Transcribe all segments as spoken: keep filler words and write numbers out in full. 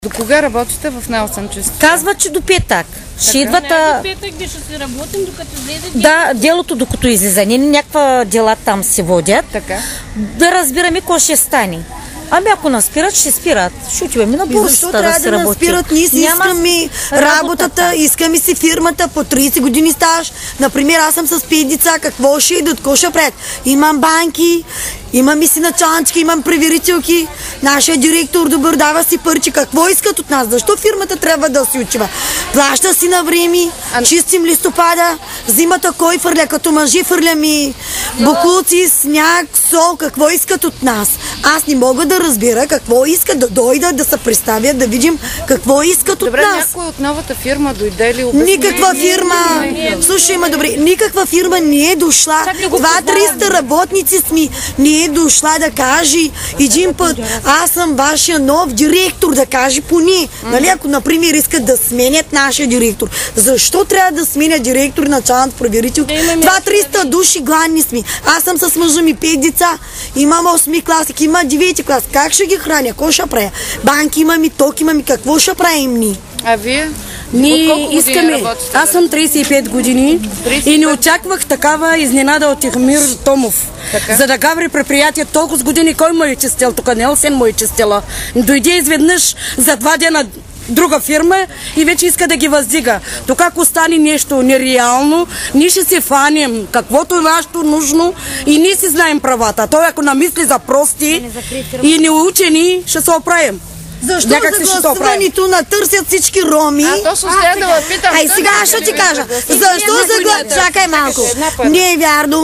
До кога работите в Нелсън чисто? Казват, че до петък. Ще идват... Не, до петък ще си работим, докато излезе. Да, делото докато излезе. Не, някаква дела там се водят. Така. Да разбираме какво ще стане. Ами ако наспират, ще спират. Ще отиваме на бурсата да се работи. Защо трябва да наспират? Ние си искаме работата, искаме си фирмата по трийсет години стаж. Например, аз съм с пет деца, какво ще идат, какво ще правят? Имам банки, имам и си началнички, имам преверителки. Нашия директор добър дава си паричи. Какво искат от нас? Защо фирмата трябва да си отива? Плаща си на време, чистим листопада, зимата кой фърля? Като мъжи фърляме буклуци, сняг, сол. Какво искат от нас? Аз не мога да разбира какво искат, да дойдат, да се представят, да видим какво искат добре, от нас. Някой от новата фирма дойде ли обясни? Никаква фирма, слушай, има добре, никаква фирма не е дошла. два-триста работници сме, не е дошла да каже един път, аз съм вашия нов директор, да каже поне. Нали, ако, например, искат да сменят нашия директор. Защо трябва да сменя директор и началната проверителка? два-триста души гладни сме. Аз съм с мъжа ми пет деца. Имам осми класик, има девети клас. Как ще ги храня? Какво ще правя? Банки имаме, ток имаме. Какво ще правим ни? А вие? Ние искаме. Аз съм трийсет и пет години трийсет и пет и не очаквах такава изненада от Тихомир Томов. Така? За да гаври предприятие толкова с години, кой му е чистил? Тук Нелсен му е чистила. Дойде изведнъж за два дена друга фирма и вече иска да ги въздига. То как остане нещо нереално, ние ще се фанем каквото е нашето нужно и ние си знаем правата. Той ако намисли за прости и неучени, ще се оправим. Защо за гласуването натърсят всички роми? А, точно ще да ме питам. Ай, сега аз ще ти кажа. Защо за гласуването... Чакай малко. Не е вярно.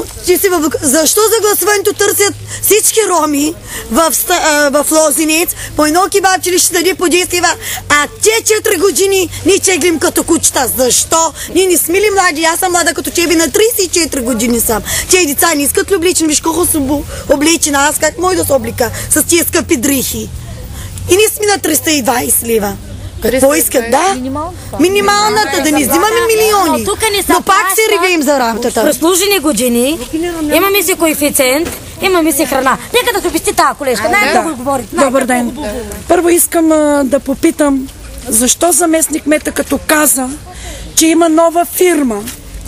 Защо за гласуването търсят всички роми в, в Лозенец? По едно кебабче ще даде по десет лева, а те четири години ние чеглим като кучета. Защо? Ние не сме ли млади? Аз съм млада като тебе, на трийсет и четири години съм. Те деца не искат ли обличен? Виж колко съм облечена. Аз как мой да се облика с тия скъпи дрехи? И ние сме на триста и двайсет лева. Какво искат? Да? Минималната, да не взимаме милиони. Но пак се ревеем за работата. Прослужени години, имаме си коефициент, имаме си храна. Нека да се обясни тази колежка. Най-много говори. Добър ден. Първо искам да попитам, защо заместник мета като каза, че има нова фирма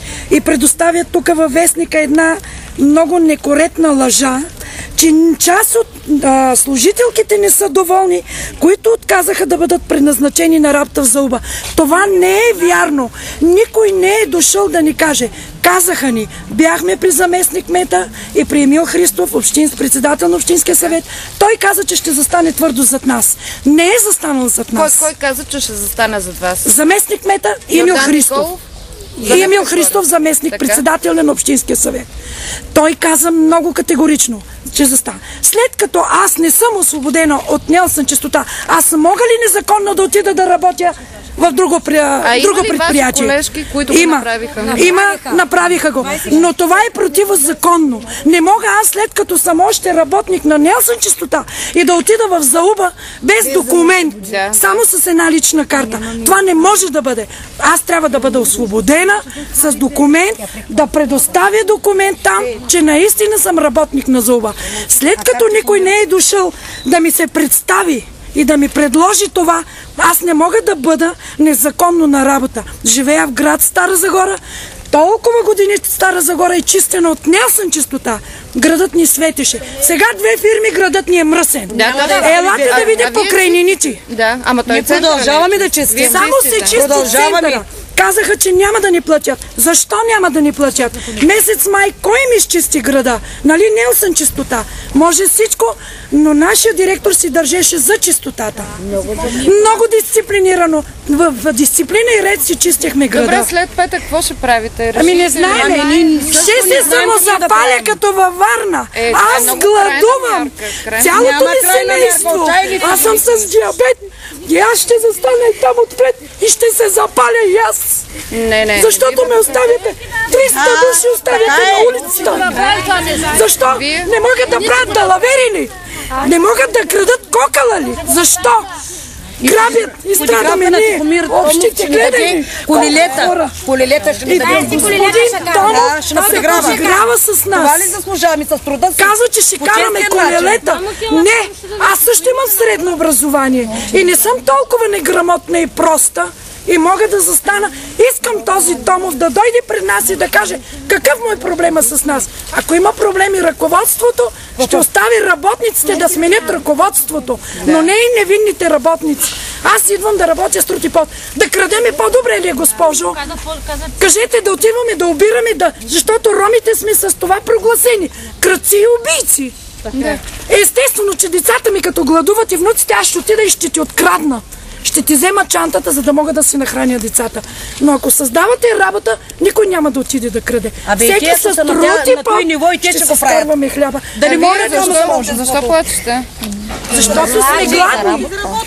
и предоставя тук във вестника една много некоректна лъжа, че част от а, служителките не са доволни, които отказаха да бъдат предназначени на работа в Зауба. Това не е вярно. Никой не е дошъл да ни каже. Казаха ни, бяхме при заместник мета и при Емил Христов, общински председател на Общинския съвет. Той каза, че ще застане твърдо зад нас. Не е застанал зад нас. Кой, кой каза, че ще застане зад вас? Заместник мета Емил Христов. И Емил Христов, заместник, така? Председател на Общинския съвет. Той каза много категорично, че застана. След като аз не съм освободена от Нелсън чистота, аз мога ли незаконно да отида да работя в друго, а друго предприятие? Има ли ваши колежки, които има, го направиха? Има, направиха го. Но това е противозаконно. Не мога аз, след като съм още работник на Нелсън чистота и да отида в Зауба без документ, да. Само с една лична карта. Това не може да бъде. Аз трябва да бъда освободена с документ, да предоставя документ там, че наистина съм работник на Зауба. След като никой не е дошъл да ми се представи и да ми предложи това, аз не мога да бъда незаконно на работа. Живея в град Стара Загора, толкова години Стара Загора е чистена от Нелсън чистота. Градът ни светеше. Сега две фирми, градът ни е мръсен. Да, да, да. Елате да видя покрайнините. Да, ама той не продължаваме да чистим. Само се чисти центъра. Казаха, че няма да ни платят. Защо няма да ни платят? Месец май кой ми изчисти града? Нали Нелсън чистота? Може всичко, но нашия директор си държеше за чистотата. Много дисциплинирано. В, в дисциплина и ред си чистихме града. Добре, след петък какво ще правите? Ами не знаем. Ще се самозапаля като във Варна. Е, аз гладувам. Цялото ми семейство. Аз съм с диабет. И аз ще застана и там отпред и ще се запаля и аз. Не, не. Защото ме оставяте. триста души оставяте на улицата. Защо? Не могат да правят далавери ли? Не могат да крадат кокала ли? Защо? Грабят и страдаме ние. Общите, гледай ни. Колелета. Колелета ще ни даде. Господин Томов Да, ще нас играва. подиграва с нас. Това ли заслужаваме с труда си? Казва, че ще По караме честен начин. колелета. Не, аз също имам средно образование. И не съм толкова неграмотна и проста. И мога да застана. Искам този Томов да дойде пред нас и да каже какъв му е проблема с нас. Ако има проблеми ръководството, ще остави работниците да сменят ръководството, но не и невинните работници. Аз идвам да работя с труд и пот. Да крадеме по-добре ли е, госпожо? Кажете да отиваме да обираме, да... защото ромите сме с това прогласени. Крадци и убийци. Естествено, че децата ми като гладуват и внуците, аз ще отида и ще ти открадна. Ще ти взема чантата, за да мога да си нахраня децата. Но ако създавате работа, никой няма да отиде да краде. Абе, Всеки те с са на труд тя- и на пот твой ниво и те ще ще се го правят. скарваме хляба. Да не не може може, да защо, може. защо плачете? Защото сме гладни.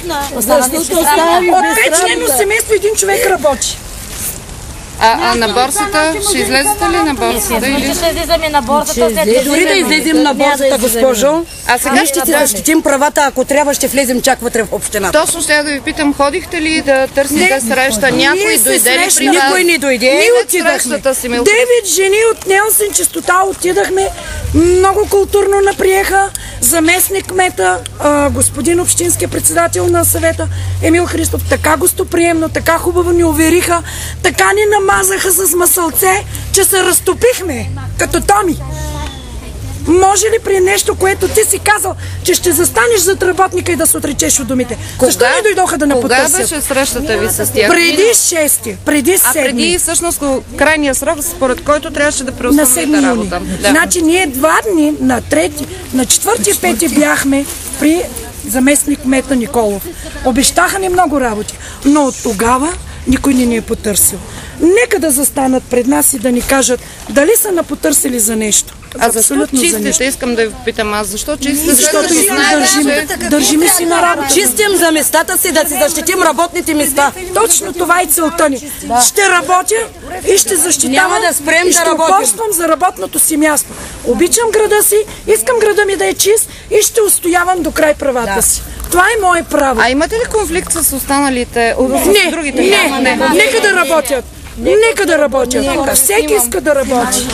От пет члено семейство един човек работи. А, а на борсата, ще излезете ли на борсата? Или... Ще излизаме на борсата. Дори да излезем на борсата, госпожо, А сега ние ще ти защитим правата, ако трябва ще влезем чак вътре в общината. Точно ще я да ви питам, ходихте ли да търсите среща? Някой Ние се дойде ли при срещнахме. вас? Никой не дойде. Ние След отидахме. срещата си, Милко. Девет жени от Нелсен чистота отидахме. Много културно наприеха заместник кмета, а, господин общинския председател на съвета Емил Христов. Така гостоприемно, така хубаво ни увериха, така ни намазаха с масълце, че се разтопихме, като Томи. Може ли при нещо, което ти си казал, че ще застанеш зад работника и да се отречеш от думите? Защо не дойдоха да не Кога потърсят? беше срещата ви с тях? Преди шести, преди А седми. преди всъщност крайния срок, според който трябваше да На преустановите седми юни. работа. Да. Значи ние два дни на трети, на четвърти и пети бяхме при заместник кмета Николов. Обещаха ни много работи, но от тогава никой не ни е потърсил. Нека да застанат пред нас и да ни кажат дали са напотърсили за нещо. А защо Абсолютно за нещо. чистите? Искам да ви попитам аз. Защо чистите? Защото и държиме, държиме си на работа. Чистим за местата си, да си защитим работните места. Точно това е целта ни. Ще работя и ще защитавам Няма да спрем и да ще работим. упорствам за работното си място. Обичам града си, искам града ми да е чист и ще устоявам до край правата си. Това е мое право. А имате ли конфликт с останалите? С Не, другите? не, не, нека да работят. Нека да работят. Всеки иска да работи.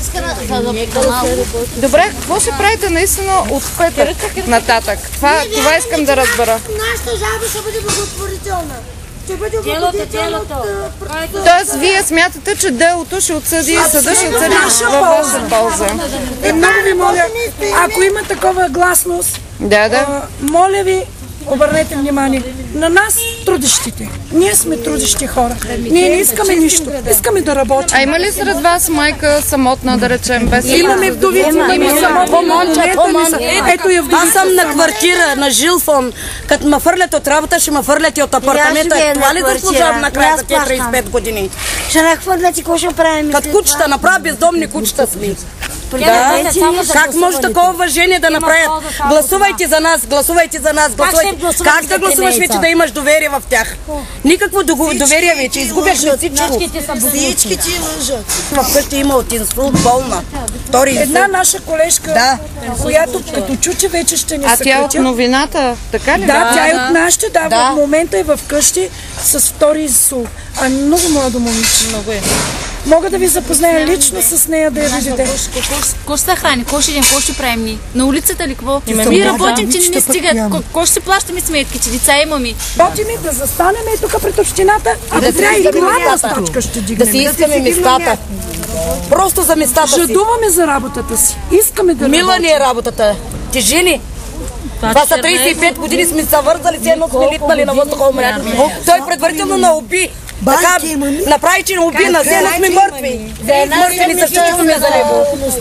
Добре, какво ще правите наистина от петък нататък? Това, това искам да разбера. Нашата жалба ще бъде благотворителна. Ще бъде благотворителна от... Тоест, вие смятате, че делото ще отсъди, съда ще отсъди наша във ваша полза. И много ви моля, ако има такова гласност, Да, да. а, моля ви, обърнете внимание на нас, трудещите. Ние сме трудещи хора. Ние не искаме нищо. Искаме да работим. А има ли сред вас майка самотна, да речем, без Имаме вдовици, имаме само По-момче, по-момче. Ето я вдовица. Аз съм на квартира, на жилфон. Като ме фърлят от работа, ще ме фърлят и от апартамента. И аз Това ли живея на заслужавам квартира. накрая И за аз тези плащам. тридесет и пет години? Ще нахвърлят и какво ще правим? Като кучета, направя бездомни кучета сме. Да, Да, само за как може гласуването. такова уважение да направят? полза само Гласувайте за нас, гласувайте за нас, гласувайте. гласувате Как за да гласуваш кремейца? вече да имаш доверие в тях? Никакво дого- доверие вече, изгубяш ли всичко? Всичките са буклуци. Всички ти лъжат. Вкъщи има от инсулт, болна. Втори Една инсулт. наша колежка, Да. която като чу, че вече ще ни А тя от съкратят. новината, така ли? Да, тя е от нашите, да, Да. в момента е в къщи с втори инсулт. А много младо момиче. Много е. Мога да ви запозная лично с нея да я видите. Кой ще се храни? Кой ще идем? Кой ще правим ни? На улицата ли какво? Ние работим, че не ни стигат. Ко- Кой ще си плащаме сметки, че деца имаме? Работим и да застанем и тук пред общината, а да трябва и главна стачка ще Да дигнем. си искаме местата. Просто за местата си. Жадуваме за работата си. Искаме да Мила работим. ни е работата. Тежи ни. Това са тридесет и пет години сме се вързали, все едно сме литнали на въздуха умряли. Той предварително на уби. Така направи, че на уби, на все едно сме мъртви. Мъртви ни се чувстваме за него.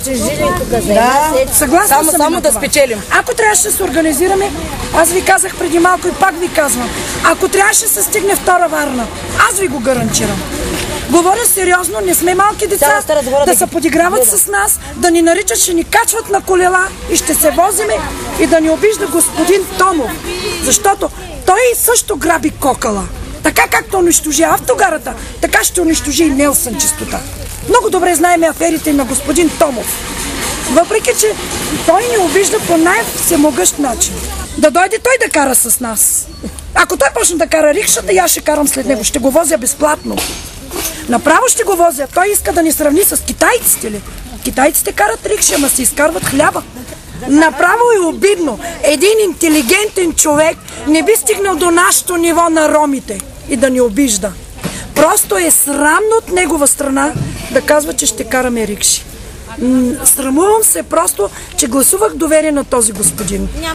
Да, Съгласна само, съм само на да това. спечелим. Ако трябваше да се организираме, аз ви казах преди малко и пак ви казвам, ако трябваше да се стигне втора Варна, аз ви го гарантирам. Говоря сериозно, не сме малки деца, Сега ще разговаря да да се ги- подиграват с нас, да ни наричат, ще ни качват на колела и ще се возиме и да ни обижда господин Томов. Защото той също граби кокала. Така както унищожи автогарата, така ще унищожи и Нелсън чистота. Много добре знаем аферите на господин Томов. Въпреки, че той ни обижда по най-всемогъщ начин. Да дойде той да кара с нас. Ако той почне да кара рикшата, и аз ще карам след него. Ще го возя безплатно. Направо ще го возя. Той иска да ни сравни с китайците ли? Китайците карат рикши, ама се изкарват хляба. Направо е обидно. Един интелигентен човек не би стигнал до нашето ниво на ромите и да ни обижда. Просто е срамно от негова страна да казва, че ще караме рикши. Срамувам се просто, че гласувах доверие на този господин.